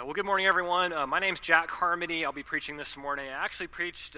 Well, good morning, everyone. My name's Jack Harmony. I'll be preaching this morning. I actually preached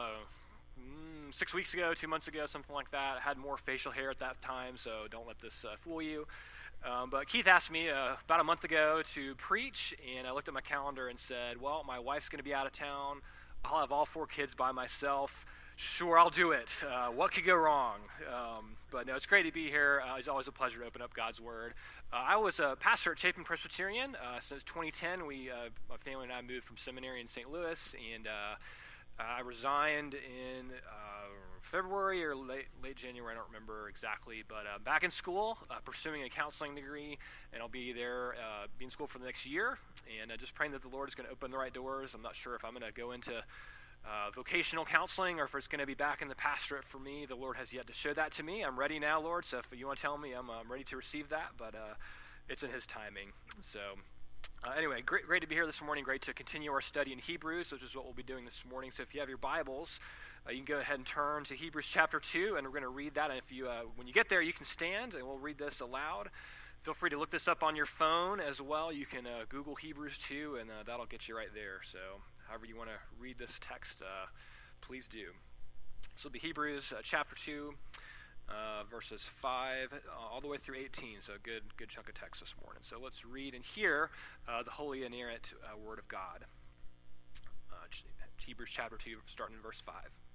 6 weeks ago, 2 months ago, something like that. I had more facial hair at that time, so don't let this fool you. But Keith asked me about a month ago to preach, and I looked at my calendar and said, well, my wife's going to be out of town. I'll have all 4 kids by myself. Sure, I'll do it. What could go wrong? But no, it's great to be here. It's always a pleasure to open up God's Word. I was a pastor at Chapin Presbyterian since 2010. My family and I moved from seminary in St. Louis, and I resigned in February or late January. I don't remember exactly, but back in school, pursuing a counseling degree, and I'll be there, be in school for the next year, and just praying that the Lord is going to open the right doors. I'm not sure if I'm going to go into vocational counseling or if it's going to be back in the pastorate for me. The Lord has yet to show that to me. I'm ready now, Lord, so if you want to tell me, I'm ready to receive that, but it's in His timing. So anyway, great to be here this morning. Great to continue our study in Hebrews, which is what we'll be doing this morning. So if you have your Bibles, you can go ahead and turn to Hebrews chapter 2, and we're going to read that. And if you, when you get there, you can stand, and we'll read this aloud. Feel free to look this up on your phone as well. You can Google Hebrews 2, and that'll get you right there. So however you want to read this text, please do. This will be Hebrews chapter 2, verses 5 all the way through 18. So good chunk of text this morning. So let's read and hear the holy inerrant word of God. Hebrews chapter 2, starting in verse 5.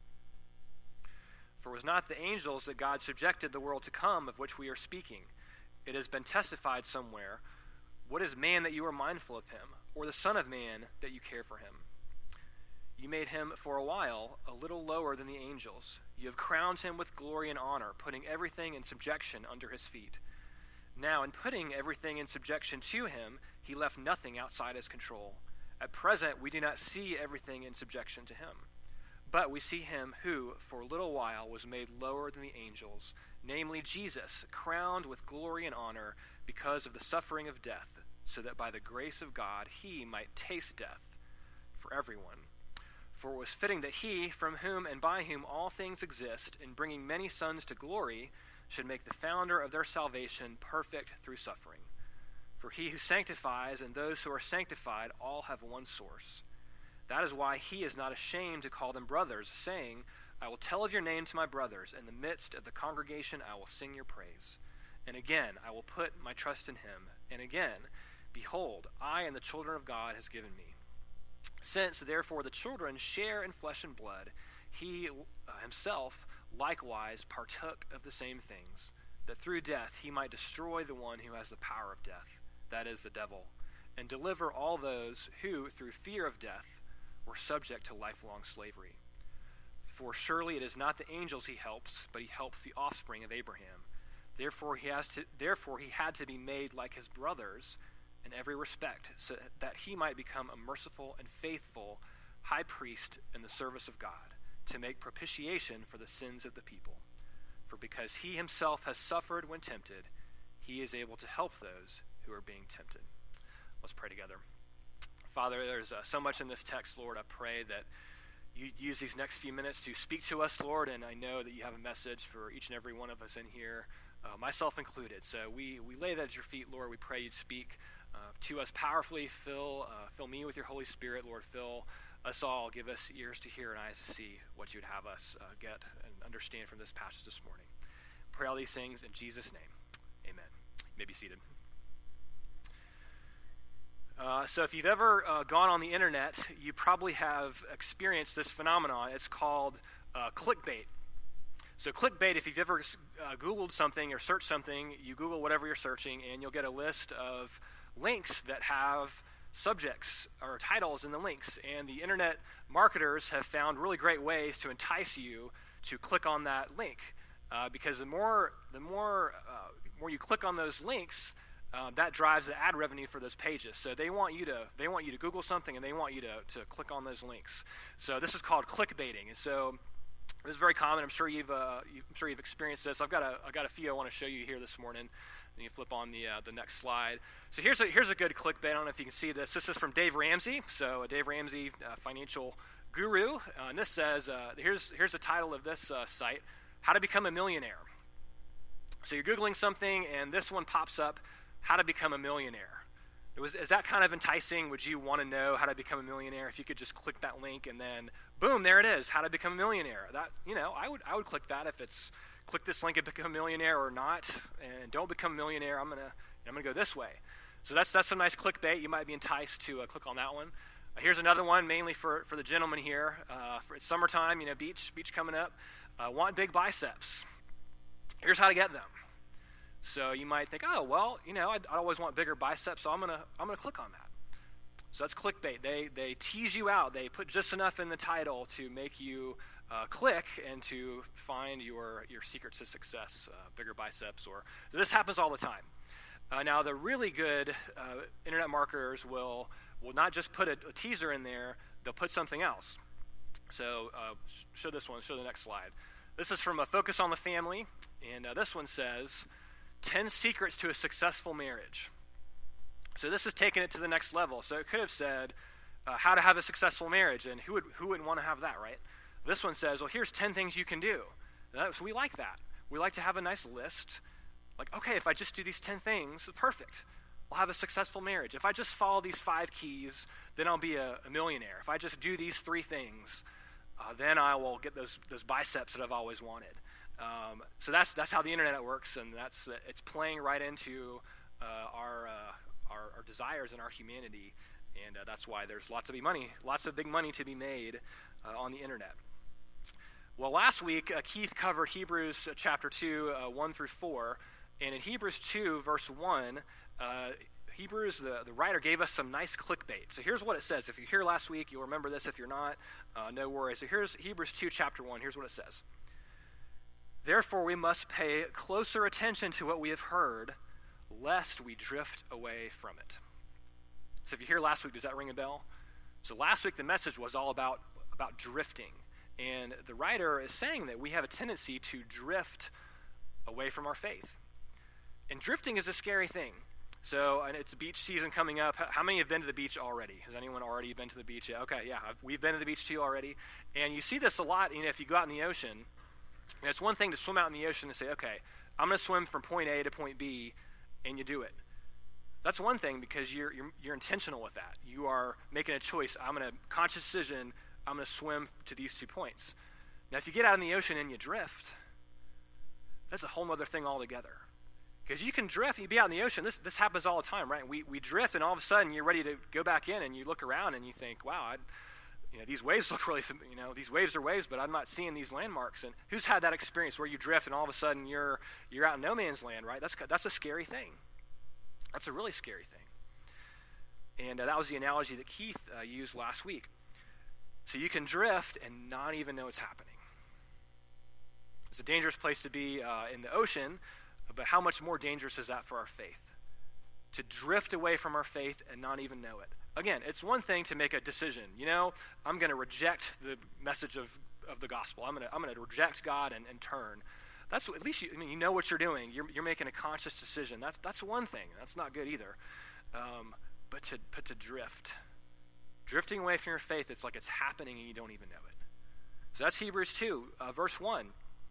For it was not the angels that God subjected the world to come, of which we are speaking. It has been testified somewhere, what is man that you are mindful of him, or the son of man that you care for him? You made him for a while a little lower than the angels. You have crowned him with glory and honor, putting everything in subjection under his feet. Now, in putting everything in subjection to him, he left nothing outside his control. At present, we do not see everything in subjection to him. But we see him who, for a little while, was made lower than the angels, namely Jesus, crowned with glory and honor because of the suffering of death, so that by the grace of God he might taste death for everyone. For it was fitting that he, from whom and by whom all things exist, in bringing many sons to glory, should make the founder of their salvation perfect through suffering. For he who sanctifies and those who are sanctified all have one source. That is why he is not ashamed to call them brothers, saying, I will tell of your name to my brothers. In the midst of the congregation I will sing your praise. And again I will put my trust in him. And again, behold, I and the children of God has given me. Since therefore the children share in flesh and blood, he himself likewise partook of the same things, that through death he might destroy the one who has the power of death, that is the devil, and deliver all those who, through fear of death, were subject to lifelong slavery. For surely it is not the angels he helps, but he helps the offspring of Abraham. Therefore he had to be made like his brothers in every respect, so that he might become a merciful and faithful high priest in the service of God, to make propitiation for the sins of the people. For because he himself has suffered when tempted, he is able to help those who are being tempted. Let's pray together. Father, there's so much in this text, Lord. I pray that you use these next few minutes to speak to us, Lord, and I know that you have a message for each and every one of us in here, myself included. So we lay that at your feet, Lord. We pray you'd speak to us powerfully. Fill me with your Holy Spirit, Lord. Fill us all. Give us ears to hear and eyes to see what you'd have us get and understand from this passage this morning. Pray all these things in Jesus' name. Amen. You may be seated. So if you've ever gone on the internet, you probably have experienced this phenomenon. It's called clickbait. So clickbait, if you've ever Googled something or searched something, you Google whatever you're searching, and you'll get a list of links that have subjects or titles in the links. And the internet marketers have found really great ways to entice you to click on that link, because the more you click on those links, that drives the ad revenue for those pages. So they want you to Google something, and they want you to click on those links. So this is called clickbaiting, and so this is very common. I'm sure you've experienced this. I've got a few I want to show you here this morning. And you flip on the next slide. So here's a good clickbait. I don't know if you can see this. This is from Dave Ramsey. So Dave Ramsey, financial guru, and this says here's the title of this site: How to Become a Millionaire. So you're Googling something, and this one pops up: How to Become a Millionaire. Is that kind of enticing? Would you want to know how to become a millionaire if you could just click that link and then boom, there it is, how to become a millionaire? That, I would click that if it's click this link and become a millionaire or not, and don't become a millionaire. I'm gonna go this way. So that's some nice clickbait. You might be enticed to click on that one. Here's another one, mainly for the gentleman here. It's summertime, beach coming up. Want big biceps. Here's how to get them. So you might think, oh, well, I always want bigger biceps, so I'm gonna click on that. So that's clickbait. They tease you out. They put just enough in the title to make you click and to find your secret to success, bigger biceps. Or this happens all the time. Now, the really good internet marketers will not just put a teaser in there. They'll put something else. So show this one. Show the next slide. This is from a Focus on the Family, and this one says 10 secrets to a successful marriage. So this is taking it to the next level. So it could have said how to have a successful marriage, and who wouldn't want to have that, right? This one says, well, here's 10 things you can do. So we like that. We like to have a nice list. Like, okay, if I just do these 10 things, perfect. I'll have a successful marriage. If I just follow these 5 keys, then I'll be a millionaire. If I just do these 3 things, then I will get those biceps that I've always wanted. So that's how the internet works, and it's playing right into our desires and our humanity, and that's why there's lots of big money to be made on the internet. Well, last week Keith covered Hebrews chapter 2, 1 through 4, and in Hebrews 2, verse 1, Hebrews, the writer gave us some nice clickbait. So here's what it says. If you're here last week, you'll remember this. If you're not, no worries. So here's Hebrews 2, chapter 1. Here's what it says. Therefore, we must pay closer attention to what we have heard, lest we drift away from it. So if you're here last week, does that ring a bell? So last week, the message was all about drifting. And the writer is saying that we have a tendency to drift away from our faith. And drifting is a scary thing. So, and it's beach season coming up. How many have been to the beach already? Has anyone already been to the beach yet? Okay, yeah, we've been to the beach too already. And you see this a lot, if you go out in the ocean. It's one thing to swim out in the ocean and say, okay, I'm going to swim from point A to point B, and you do it. That's one thing because you're intentional with that. You are making a choice. Conscious decision, I'm going to swim to these 2 points. Now, if you get out in the ocean and you drift, that's a whole other thing altogether. Because you can drift, you be out in the ocean. This happens all the time, right? We drift, and all of a sudden you're ready to go back in, and you look around and you think, wow, these waves look really, these waves are waves, but I'm not seeing these landmarks. And who's had that experience where you drift and all of a sudden you're out in no man's land, right? That's a scary thing. That's a really scary thing. And that was the analogy that Keith used last week. So you can drift and not even know it's happening. It's a dangerous place to be in the ocean, but how much more dangerous is that for our faith? To drift away from our faith and not even know it. Again, it's one thing to make a decision. I'm going to reject the message of the gospel. I'm going to reject God and turn. That's at least you know what you're doing. You're making a conscious decision. That's one thing. That's not good either. But to drifting away from your faith, it's like it's happening and you don't even know it. So that's Hebrews 2, verse 1.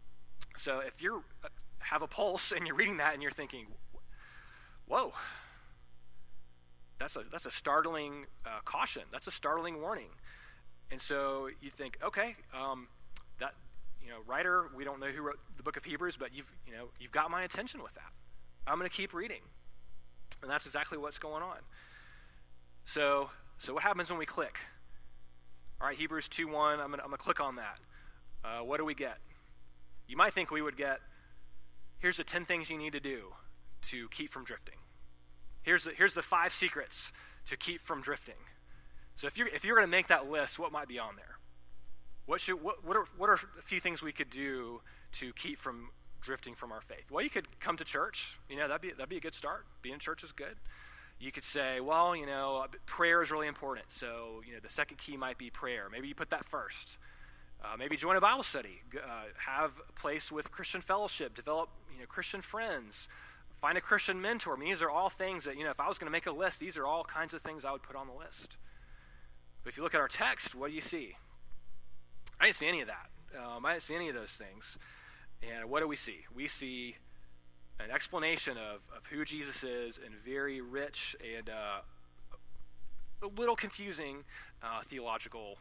So if you have a pulse and you're reading that and you're thinking, whoa. That's a startling caution. That's a startling warning. And so you think, okay, writer, we don't know who wrote the book of Hebrews, but you've got my attention with that. I'm going to keep reading. And that's exactly what's going on. So what happens when we click? All right, Hebrews 2:1, I'm going to click on that. What do we get? You might think we would get, here's the 10 things you need to do to keep from drifting. Here's the 5 secrets to keep from drifting. So if you're going to make that list, what might be on there? What are a few things we could do to keep from drifting from our faith? Well, you could come to church. That'd be a good start. Being in church is good. You could say, well, prayer is really important. So the second key might be prayer. Maybe you put that first. Maybe join a Bible study. Have a place with Christian fellowship. Develop Christian friends. Find a Christian mentor. These are all things that, if I was going to make a list, these are all kinds of things I would put on the list. But if you look at our text, what do you see? I didn't see any of that. I didn't see any of those things. And what do we see? We see an explanation of who Jesus is in very rich and a little confusing theological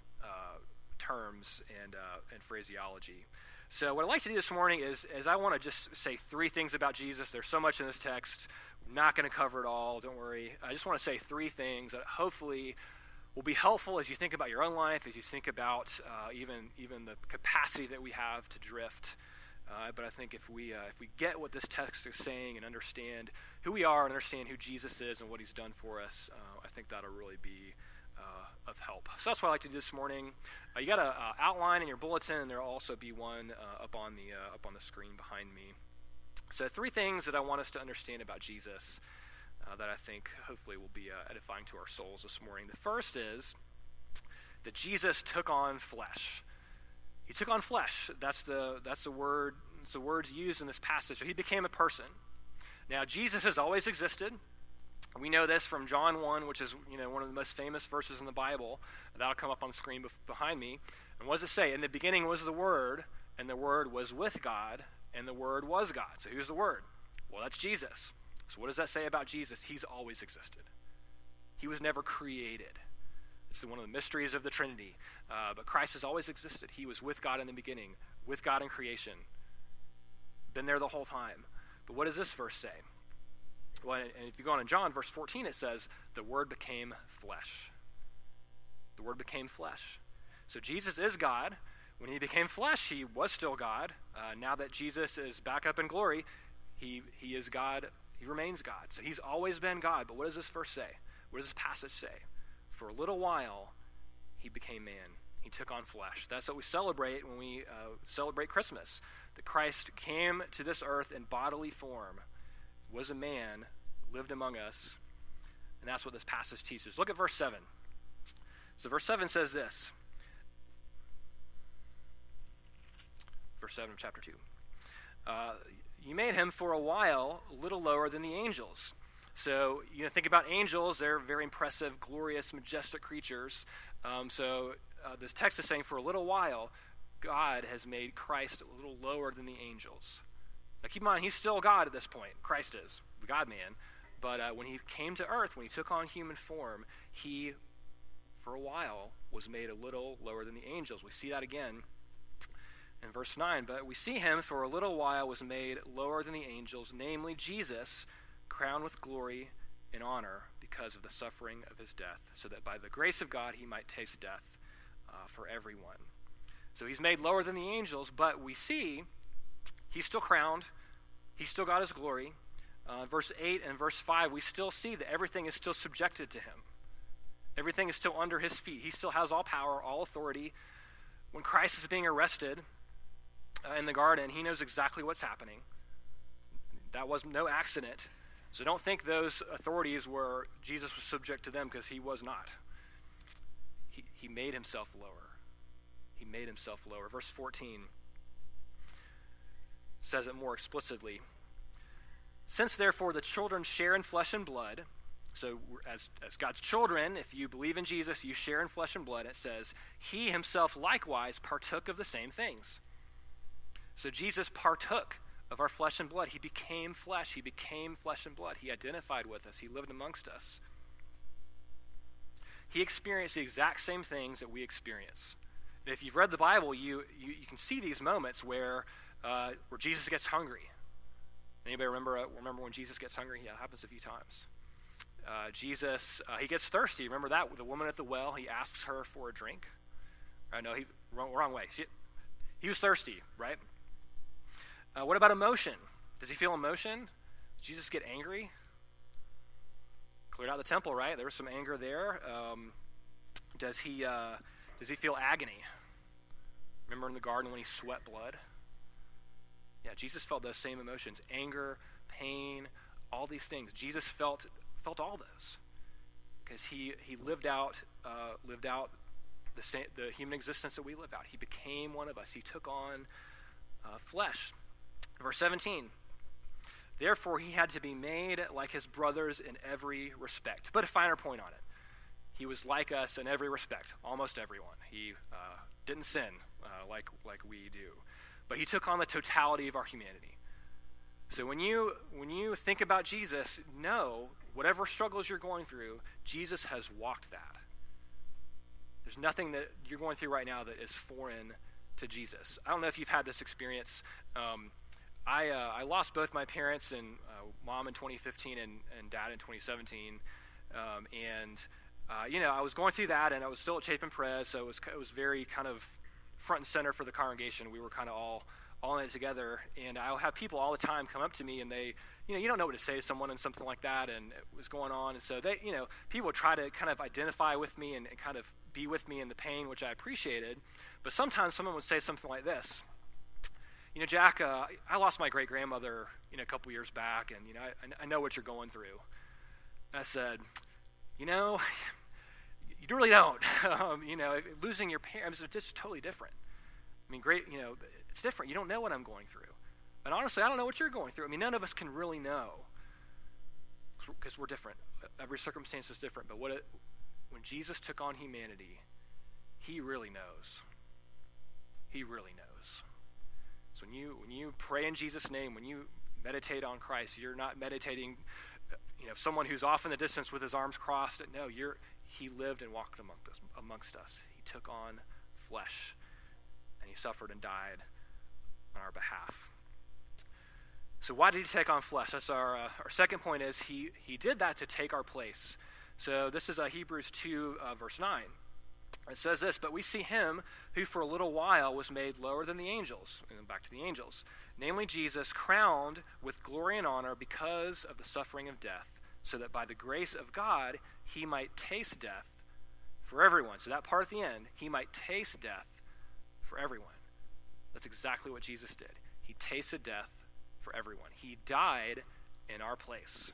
terms and phraseology. So what I'd like to do this morning is I want to just say three things about Jesus. There's so much in this text. I'm not going to cover it all. Don't worry. I just want to say three things that hopefully will be helpful as you think about your own life, as you think about even the capacity that we have to drift. But I think if we get what this text is saying and understand who we are and understand who Jesus is and what he's done for us, I think that'll really be of help. So that's what I'd like to do this morning. You got an outline in your bulletin, and there'll also be one up on the screen behind me. So three things that I want us to understand about Jesus that I think hopefully will be edifying to our souls this morning. The first is that Jesus took on flesh. He took on flesh. That's the word. It's the words used in this passage. So he became a person. Now Jesus has always existed. We know this from John 1, which is one of the most famous verses in the Bible. That'll come up on the screen behind me. And what does it say? In the beginning was the Word, and the Word was with God, and the Word was God. So who's the Word? Well, that's Jesus. So what does that say about Jesus? He's always existed. He was never created. It's one of the mysteries of the Trinity. But Christ has always existed. He was with God in the beginning, with God in creation. Been there the whole time. But what does this verse say? Well, and if you go on in John, verse 14, it says, the Word became flesh. The Word became flesh. So Jesus is God. When he became flesh, he was still God. Now that Jesus is back up in glory, he is God. He remains God. So he's always been God. But what does this verse say? What does this passage say? For a little while, he became man. He took on flesh. That's what we celebrate when we celebrate Christmas. That Christ came to this earth in bodily form, was a man, lived among us, and that's what this passage teaches. Look at verse 7. So verse 7 says this. Verse 7 of chapter 2. You made him for a while a little lower than the angels. So, think about angels. They're very impressive, glorious, majestic creatures. This text is saying for a little while, God has made Christ a little lower than the angels. Now, keep in mind, he's still God at this point. Christ is, the God-man. But when he came to earth, when he took on human form, he, for a while, was made a little lower than the angels. We see that again in verse 9. But we see him for a little while was made lower than the angels, namely Jesus, crowned with glory and honor because of the suffering of his death, so that by the grace of God he might taste death for everyone. So he's made lower than the angels, but we see he's still crowned. He still got his glory. Verse 8 and verse 5, we still see that everything is still subjected to him. Everything is still under his feet. He still has all power, all authority. When Christ is being arrested in the garden, he knows exactly what's happening. That was no accident. So don't think those authorities were Jesus was subject to them, because he was not. He made himself lower. He made himself lower. Verse 14 says it more explicitly. Since therefore the children share in flesh and blood, so as God's children, if you believe in Jesus, you share in flesh and blood, it says, he himself likewise partook of the same things. So Jesus partook of our flesh and blood. He became flesh. He became flesh and blood. He identified with us. He lived amongst us. He experienced the exact same things that we experience. And if you've read the Bible, you can see these moments where Jesus gets hungry. Anybody remember when Jesus gets hungry? Yeah, it happens a few times. Jesus, he gets thirsty. Remember that? With the woman at the well, he asks her for a drink. No, wrong way. He was thirsty, right? What about emotion? Does he feel emotion? Does Jesus get angry? Cleared out the temple, right? There was some anger there. Does he feel agony? Remember in the garden when he sweat blood? Yeah, Jesus felt those same emotions: anger, pain, all these things. Jesus felt all those because he lived out the human existence that we live out. He became one of us. He took on flesh. Verse 17. Therefore, he had to be made like his brothers in every respect. Put a finer point on it. He was like us in every respect, almost everyone. He didn't sin like we do. But he took on the totality of our humanity. So when you think about Jesus, know whatever struggles you're going through, Jesus has walked that. There's nothing that you're going through right now that is foreign to Jesus. I don't know if you've had this experience. I lost both my parents, and mom in 2015 and dad in 2017. I was going through that, and I was still at Chapin Pres, so it was very kind of front and center for the congregation. We were kind of all in it together, and I'll have people all the time come up to me, and they, you don't know what to say to someone and something like that, and it was going on, and so they, people would try to kind of identify with me and kind of be with me in the pain, which I appreciated, but sometimes someone would say something like this: Jack, I lost my great-grandmother, a couple years back, and, I know what you're going through. And I said, you really don't. Losing your parents is just totally different. I mean, it's different. You don't know what I'm going through. And honestly, I don't know what you're going through. I mean, none of us can really know because we're different. Every circumstance is different. But when Jesus took on humanity, he really knows. He really knows. So when you pray in Jesus' name, when you meditate on Christ, you're not meditating, someone who's off in the distance with his arms crossed. No, he lived and walked amongst us. He took on flesh, and he suffered and died on our behalf. So why did he take on flesh? That's our second point is he did that to take our place. So this is Hebrews 2, verse 9. It says this: "But we see him who for a little while was made lower than the angels," and then back to the angels, "namely Jesus, crowned with glory and honor because of the suffering of death, so that by the grace of God he might taste death for everyone." So that part at the end, he might taste death for everyone. That's exactly what Jesus did. He tasted death for everyone. He died in our place.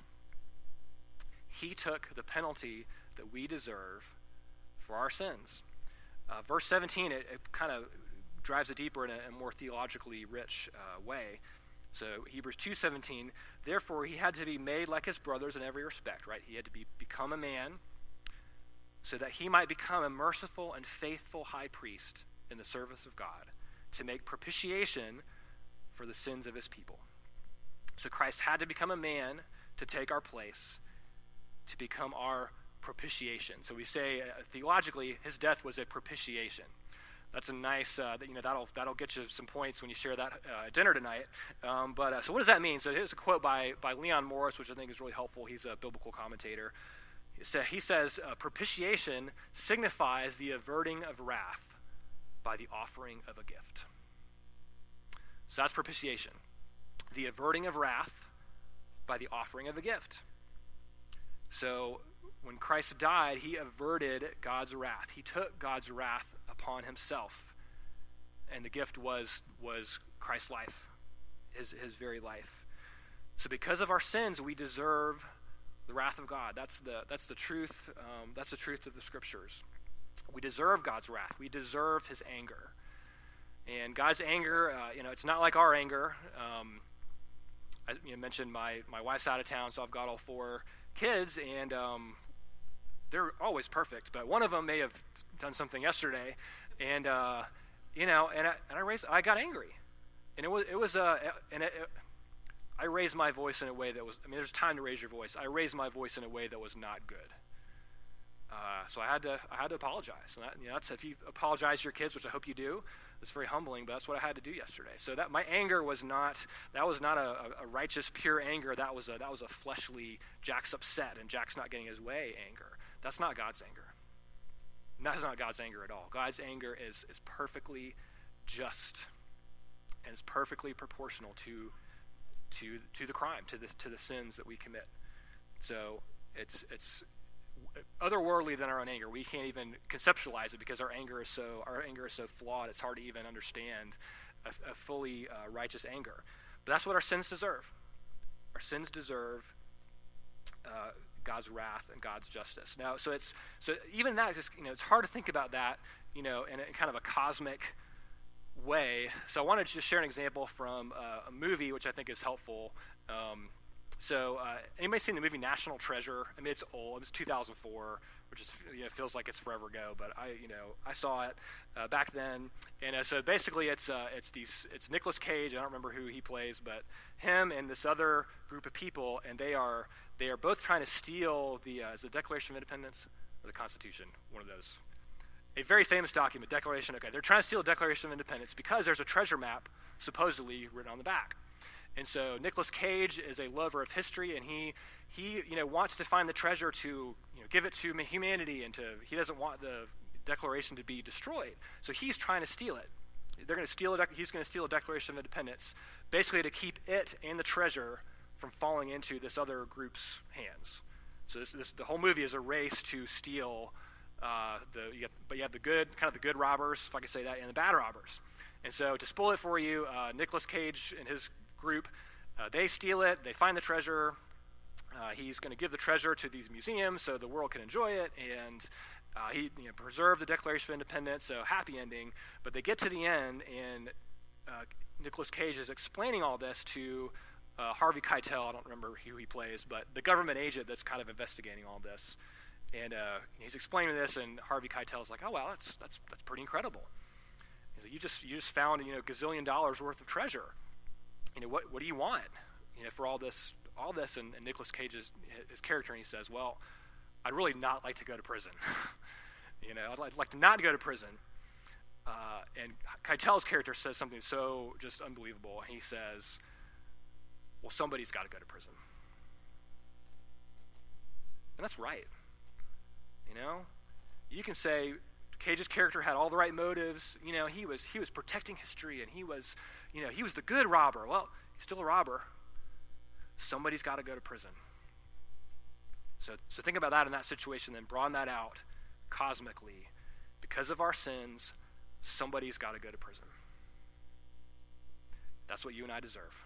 He took the penalty that we deserve for our sins. Verse 17, it kind of drives it deeper in a more theologically rich way. So Hebrews 2:17, "Therefore he had to be made like his brothers in every respect," right? He had to become a man so that he might become a merciful and faithful high priest in the service of God to make propitiation for the sins of his people. So Christ had to become a man to take our place, to become our propitiation. So we say theologically, his death was a propitiation. That's a nice, that'll get you some points when you share that at dinner tonight. So what does that mean? So here's a quote by Leon Morris, which I think is really helpful. He's a biblical commentator. He says, "Propitiation signifies the averting of wrath by the offering of a gift." So that's propitiation. The averting of wrath by the offering of a gift. So when Christ died, he averted God's wrath. He took God's wrath upon himself. And the gift was Christ's life, his very life. So because of our sins, we deserve the wrath of God. That's the truth. That's the truth of the scriptures. We deserve God's wrath. We deserve his anger. And God's anger, it's not like our anger. I mentioned my wife's out of town, so I've got all 4 kids, and they're always perfect. But one of them may have done something yesterday, and I got angry, and I raised my voice in a way that was. There's time to raise your voice. I raised my voice in a way that was not good. So I had to apologize. And that's if you apologize to your kids, which I hope you do. It's very humbling, but that's what I had to do yesterday. So that my anger was not a righteous, pure anger. That was a fleshly, Jack's upset and Jack's not getting his way anger. That's not God's anger. That's not God's anger at all. God's anger is perfectly just and is perfectly proportional to the crime, to the sins that we commit. So it's otherworldly than our own anger. We can't even conceptualize it because our anger is so flawed. It's hard to even understand a fully righteous anger. But that's what our sins deserve. Our sins deserve God's wrath and God's justice. Now, so even that, it's hard to think about that, in a kind of a cosmic way. So I wanted to just share an example from a movie which I think is helpful. So anybody seen the movie National Treasure? I mean, it's old. It was 2004, which is, feels like it's forever ago. But I saw it back then. And so basically, it's Nicolas Cage. I don't remember who he plays, but him and this other group of people, and they are both trying to steal the Declaration of Independence or the Constitution, one of those. A very famous document, Declaration. Okay, they're trying to steal the Declaration of Independence because there's a treasure map supposedly written on the back. And so Nicolas Cage is a lover of history, and he wants to find the treasure to give it to humanity, and he doesn't want the Declaration to be destroyed. So he's trying to steal it. They're going to steal it. He's going to steal a Declaration of Independence, basically to keep it and the treasure from falling into this other group's hands. So the whole movie is a race to steal. But you have the good robbers, if I could say that, and the bad robbers. And so to spoil it for you, Nicolas Cage and his group, they steal it, they find the treasure. He's going to give the treasure to these museums so the world can enjoy it, and he preserve the Declaration of Independence, so happy ending. But they get to the end, and Nicolas Cage is explaining all this to Harvey Keitel. I don't remember who he plays, but the government agent that's kind of investigating all this. And he's explaining this, and Harvey Keitel's like, "Oh wow, that's pretty incredible." He's like, "You just found gazillion dollars worth of treasure. What do you want? For all this." And Nicolas Cage's his character, and he says, "Well, I'd really not like to go to prison. I'd like to not go to prison." And Keitel's character says something so just unbelievable. He says, "Well, somebody's got to go to prison," and that's right. You can say Cage's character had all the right motives. He was protecting history, and he was the good robber. Well, he's still a robber. Somebody's got to go to prison. So think about that in that situation, then broaden that out cosmically. Because of our sins, somebody's got to go to prison. That's what you and I deserve.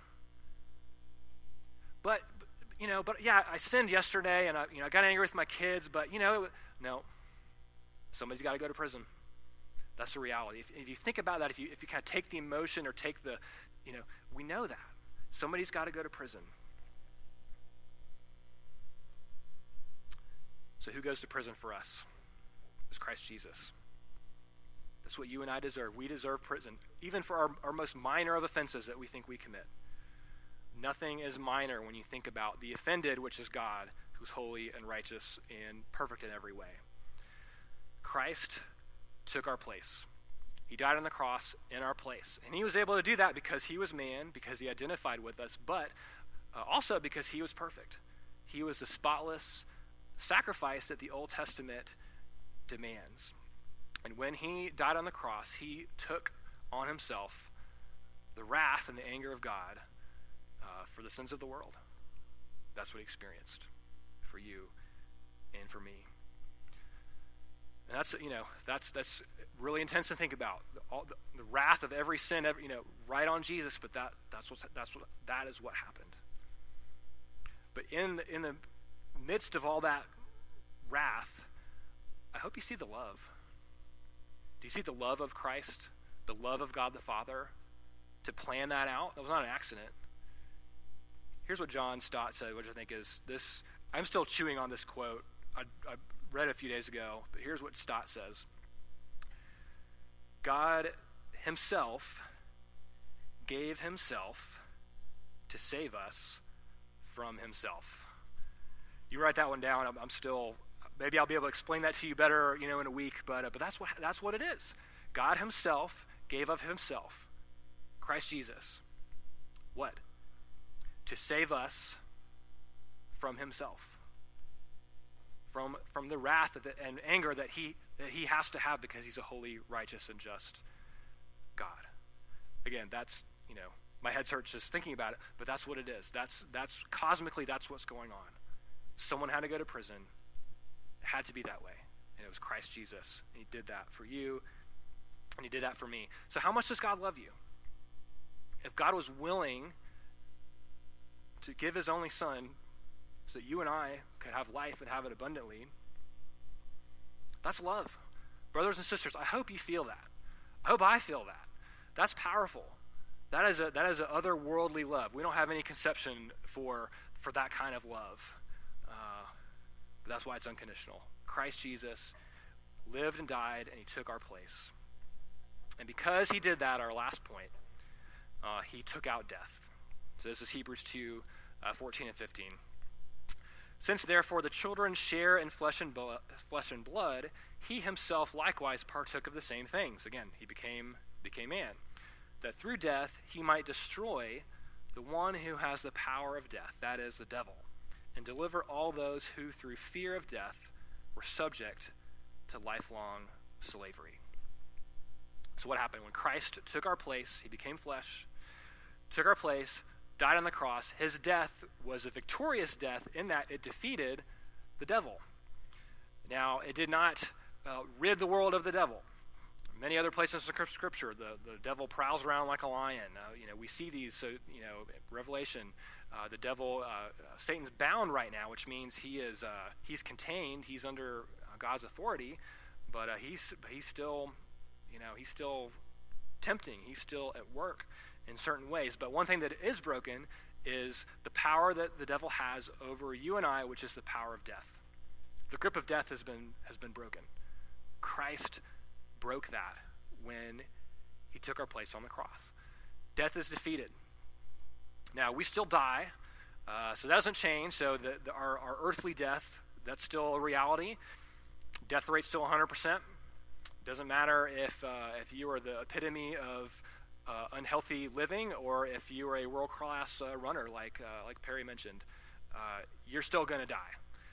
But yeah, I sinned yesterday, and I got angry with my kids, but no, somebody's got to go to prison. That's the reality. If you think about that, if you kind of take the emotion or take the, we know that somebody's got to go to prison. So who goes to prison for us? It's Christ Jesus. That's what you and I deserve. We deserve prison, even for our most minor of offenses that we think we commit. Nothing is minor when you think about the offended, which is God, who's holy and righteous and perfect in every way. Christ took our place. He died on the cross in our place. And he was able to do that because he was man, because he identified with us, but also because he was perfect. He was the spotless sacrifice that the Old Testament demands. And when he died on the cross, he took on himself the wrath and the anger of God for the sins of the world. That's what he experienced for you and for me. And that's really intense to think about. The wrath of every sin, right on Jesus. But that is what happened. But in the midst of all that wrath, I hope you see the love. Do you see the love of Christ, the love of God the Father, to plan that out? That was not an accident. Here's what John Stott said, which I think is this. I'm still chewing on this quote. I read it a few days ago, but here's what Stott says. God himself gave himself to save us from himself. You write that one down. I'm still, maybe I'll be able to explain that to you better, in a week, but that's what it is. God himself gave of himself, Christ Jesus. What? To save us from himself, from the wrath and anger that he has to have because he's a holy, righteous, and just God. Again, that's my head hurts just thinking about it, but that's what it is. That's cosmically that's what's going on. Someone had to go to prison. It had to be that way, and it was Christ Jesus. And he did that for you, and he did that for me. So how much does God love you? If God was willing to give his only son so that you and I could have life and have it abundantly, that's love. Brothers and sisters, I hope you feel that. I hope I feel that. That's powerful. That is a otherworldly love. We don't have any conception for for that kind of love. But that's why it's unconditional. Christ Jesus lived and died, and he took our place. And because he did that, our last point, he took out death. So this is Hebrews 2, 14 and 15. Since therefore the children share in flesh and blood, he himself likewise partook of the same things. Again, he became man, that through death he might destroy the one who has the power of death, that is, the devil, and deliver all those who through fear of death were subject to lifelong slavery. So what happened? When Christ took our place, he became flesh, took our place, died on the cross. His death was a victorious death in that it defeated the devil. Now, it did not rid the world of the devil. Many other places in Scripture, the devil prowls around like a lion. We see these. So, Revelation, the devil, Satan's bound right now, which means he's contained. He's under God's authority, but he's still tempting. He's still at work in certain ways. But one thing that is broken is the power that the devil has over you and I, which is the power of death. The grip of death has been broken. Christ broke that when he took our place on the cross. Death is defeated. Now, we still die, so that doesn't change. So our earthly death, that's still a reality. Death rate's still 100%. Doesn't matter if you are the epitome of unhealthy living, or if you are a world-class runner, like Perry mentioned, you're still going to die.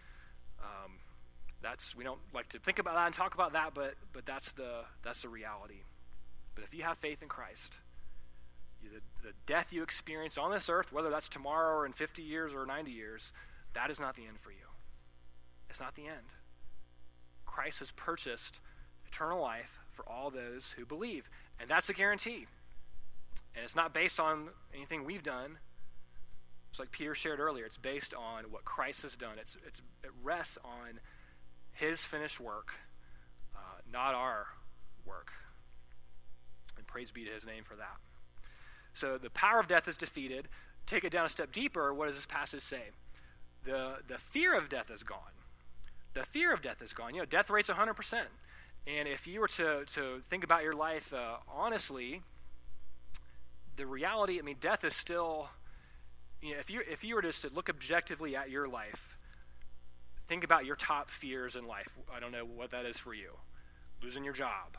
We don't like to think about that and talk about that, but that's the reality. But if you have faith in Christ, the death you experience on this earth, whether that's tomorrow or in 50 years or 90 years, that is not the end for you. It's not the end. Christ has purchased eternal life for all those who believe, and that's a guarantee. And it's not based on anything we've done. It's like Peter shared earlier. It's based on what Christ has done. It rests on his finished work, not our work. And praise be to his name for that. So the power of death is defeated. Take it down a step deeper. What does this passage say? The fear of death is gone. The fear of death is gone. Death rate's 100%. And if you were to think about your life honestly, the reality, death is still, if you were just to look objectively at your life, think about your top fears in life. I don't know what that is for you. Losing your job,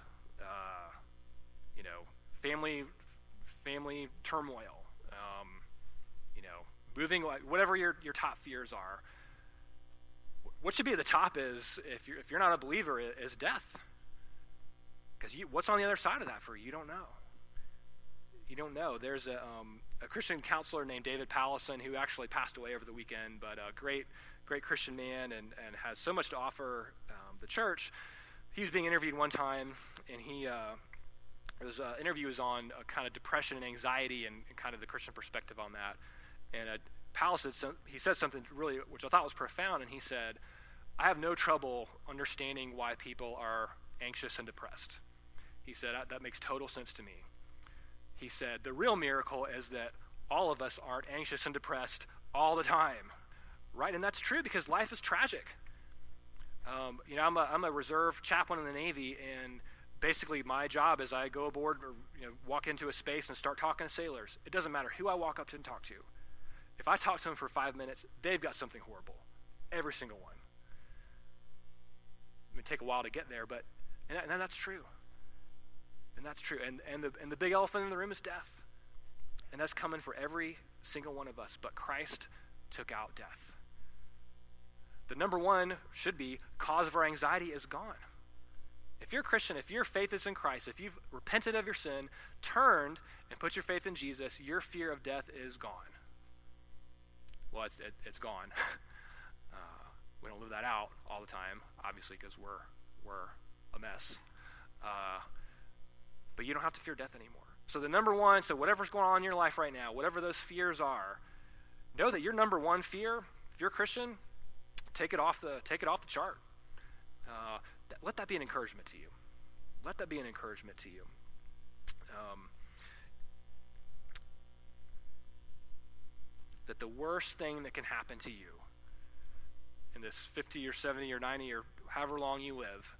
family turmoil, moving, whatever your top fears are. What should be at the top is, if you're not a believer, is death. Because what's on the other side of that for you? You don't know. You don't know. There's a Christian counselor named David Pallison who actually passed away over the weekend, but a great Christian man and has so much to offer the church. He was being interviewed one time, and his interview was on kind of depression and anxiety and kind of the Christian perspective on that. And Pallison, he said something really, which I thought was profound, and he said, I have no trouble understanding why people are anxious and depressed. He said, that makes total sense to me. He said, the real miracle is that all of us aren't anxious and depressed all the time, right? And that's true because life is tragic. I'm a reserve chaplain in the Navy, and basically my job is I go aboard or walk into a space and start talking to sailors. It doesn't matter who I walk up to and talk to. If I talk to them for 5 minutes, they've got something horrible. Every single one. It may take a while to get there, but and that's true. And that's true. And the big elephant in the room is death. And that's coming for every single one of us. But Christ took out death. The number one should be cause of our anxiety is gone. If you're a Christian, if your faith is in Christ, if you've repented of your sin, turned, and put your faith in Jesus, your fear of death is gone. Well, it's gone. We don't live that out all the time, obviously, because we're a mess. But you don't have to fear death anymore. So the number one, so whatever's going on in your life right now, whatever those fears are, know that your number one fear, if you're a Christian, take it off the chart. Let that be an encouragement to you. Let that be an encouragement to you. that the worst thing that can happen to you in this 50 or 70 or 90 or however long you live,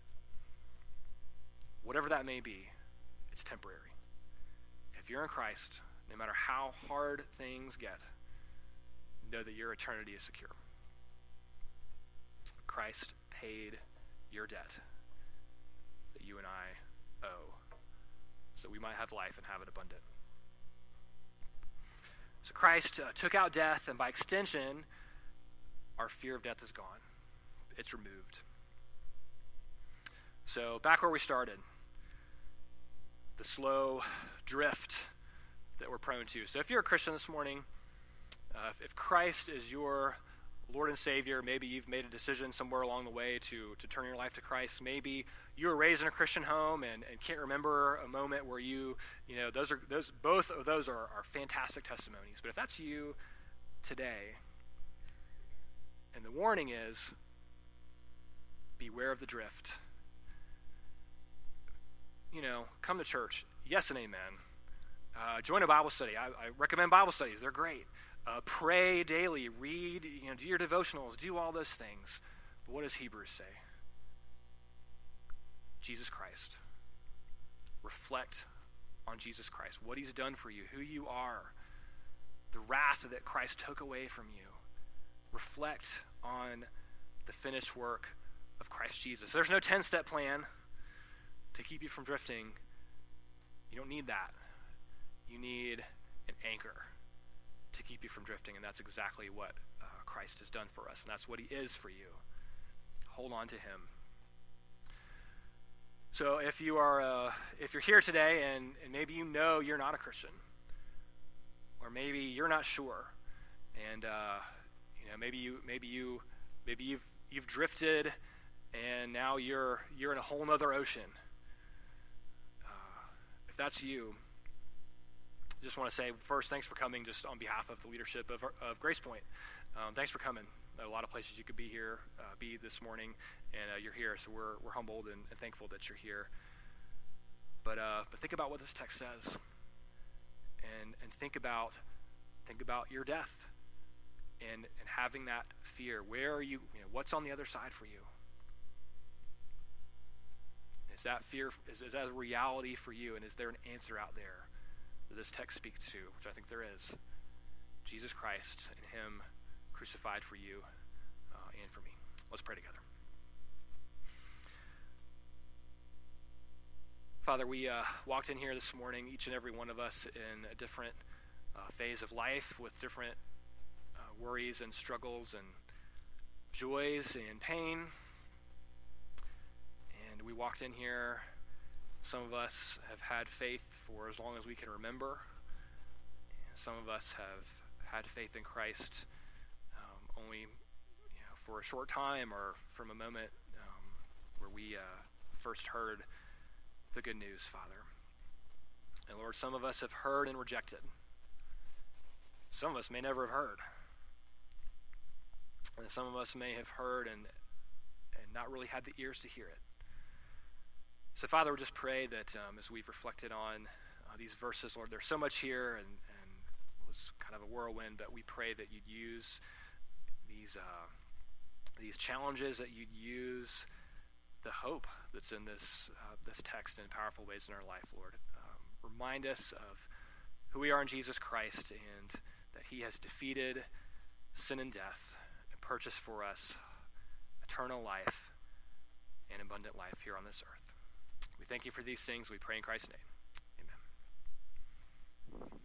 whatever that may be, it's temporary. If you're in Christ, no matter how hard things get, know that your eternity is secure. Christ paid your debt that you and I owe, so we might have life and have it abundant. So Christ took out death, and by extension, our fear of death is gone. It's removed. So back where we started, the slow drift that we're prone to. So if you're a Christian this morning, if Christ is your Lord and Savior, maybe you've made a decision somewhere along the way to turn your life to Christ. Maybe you were raised in a Christian home and can't remember a moment where both of those are fantastic testimonies. But if that's you today, and the warning is, beware of the drift. Come to church. Yes and amen. Join a Bible study. I recommend Bible studies. They're great. Pray daily. Read, do your devotionals. Do all those things. But what does Hebrews say? Jesus Christ. Reflect on Jesus Christ. What he's done for you. Who you are. The wrath that Christ took away from you. Reflect on the finished work of Christ Jesus. There's no 10-step plan to keep you from drifting. You don't need that. You need an anchor to keep you from drifting, and that's exactly what Christ has done for us, and that's what he is for you. Hold on to him. So if you're here today and maybe you're not a Christian, or maybe you're not sure, and maybe you've drifted, and now you're in a whole other ocean. If that's you, I just want to say first, thanks for coming. Just on behalf of the leadership of Grace Point, thanks for coming. There are a lot of places you could be this morning, and you're here, so we're humbled and thankful that you're here. But think about what this text says, and think about your death, and having that fear. Where are you? What's on the other side for you? Is that fear? Is that a reality for you? And is there an answer out there that this text speaks to, which I think there is? Jesus Christ and him crucified for you and for me. Let's pray together. Father, we walked in here this morning, each and every one of us in a different phase of life with different worries and struggles and joys and pain. And we walked in here, some of us have had faith for as long as we can remember. Some of us have had faith in Christ only for a short time, or from a moment where we first heard the good news, Father. And Lord, some of us have heard and rejected. Some of us may never have heard. And some of us may have heard and not really had the ears to hear it. So, Father, we just pray that as we've reflected on these verses, Lord, there's so much here, and it was kind of a whirlwind, but we pray that you'd use these challenges, that you'd use the hope that's in this text in powerful ways in our life, Lord. Remind us of who we are in Jesus Christ, and that he has defeated sin and death and purchased for us eternal life and abundant life here on this earth. We thank you for these things. We pray in Christ's name. Amen.